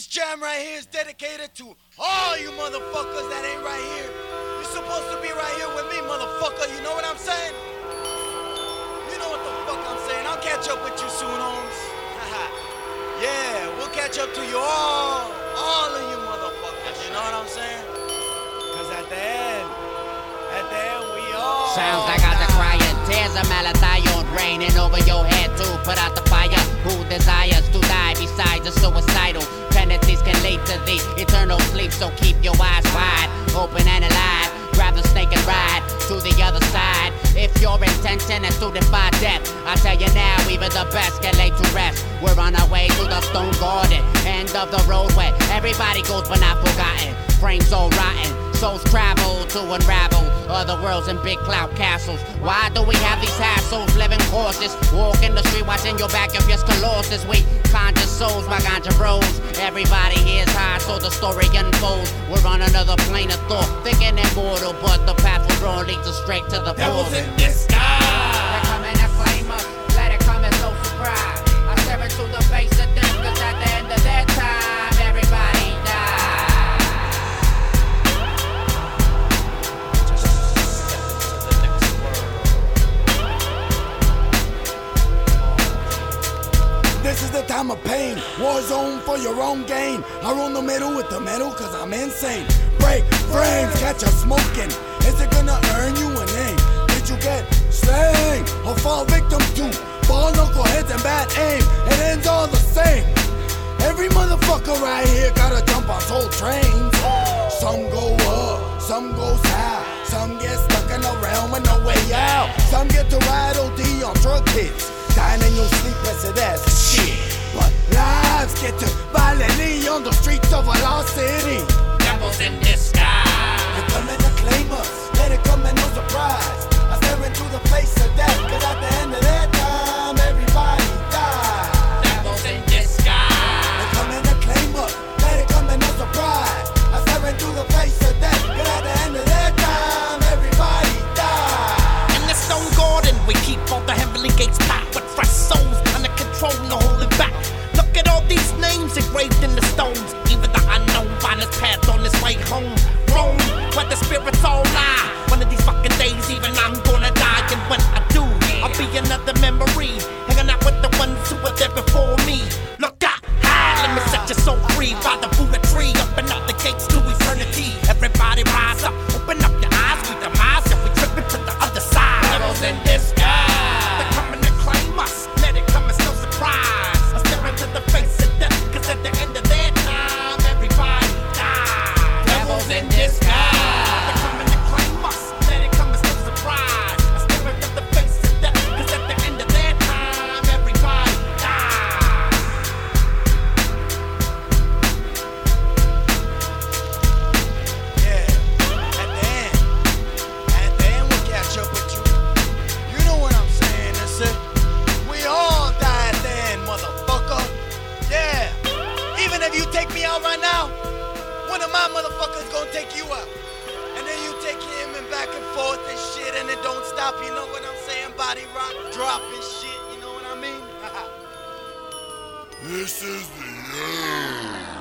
This jam right here is dedicated to all you motherfuckers that ain't right here. You're supposed to be right here with me, motherfucker. You know what I'm saying? You know what the fuck I'm saying. I'll catch up with you soon, Holmes. Yeah, we'll catch up to you all of you motherfuckers. You know what I'm saying? Cause at the end, we all sounds like I got crying tears of malathion raining over your head to put out the fire. Who desires to die besides the suicidal? Penalties can lead to the eternal sleep, so keep your eyes wide open and alive. Grab the snake and ride to the other side. If your intention is to defy death, I tell you now, even the best can lay to rest. We're on our way to the stone garden, end of the road where everybody goes but not forgotten. Frames all rotten, souls travel to unravel other worlds and big cloud castles. Why do we have these hassles? Living corpses, walk in the street watching your back if you're sclerosis. We conjure souls by ganja bros. Everybody here's high, so the story unfolds. We're on another plane of thought, thinking immortal, but the path we're on leads us straight to the Devils in disguise. They're coming to claim us, let it come as no surprise. I stare into the face of death, cause at the end of that time, everybody dies. This is the time of pain, war zone for your own gain. I run the middle with the metal cause I'm insane. Break frames, catch us smoking. Is it gonna earn you a name? Did you get slain or fall victim to ball knuckleheads and bad aim? It ends all the same. Every motherfucker right here gotta jump on soul trains. Some go up, some go south. Some get stuck in a realm with no way out. Some get to ride OD on drug hits. Dying in your sleep, blessed as shit. But lives get to violently on the streets of a lost city. Devils in disguise. They're coming to claim us, let it come and no surprise. I stare into the face of death, cause at the end of that time, everybody dies. Devils in disguise. They're coming to claim us, let it come and no surprise. I stare into the face of death, cause at the end of that time, everybody dies. In the stone garden, we keep all the heavenly gates packed with fresh souls under control, no holding back. Look at all these names engraved in the stones. Even the unknown find his path on his way home. Rome, where the spirits all lie. One of these fucking days, even I'm gonna die. And when I do, I'll be another memory, hanging out with the ones who were there before me. Look out high, let me set your soul free. By the Buddha tree, open up the gates to eternity. Everybody rise up, open up your eyes. We demise if we trip into the other side. Devils in disguise. They're coming to claim us, let it come as no surprise. I stare into the face of death, cause at the end of their time, everybody dies. Devils in disguise. They're coming to claim us, let it come as no surprise. I stare into the face of death, cause at the end of their time, everybody dies. Yeah, at the end we'll catch up with you. You know what I'm saying, that's it. We all die at the end, motherfucker. Yeah, even if you take me out right now, one of my motherfuckers gonna take you out. And then you take him and back and forth and shit, and it don't stop, you know what I'm saying? Body rock, drop and shit, you know what I mean? This is the end.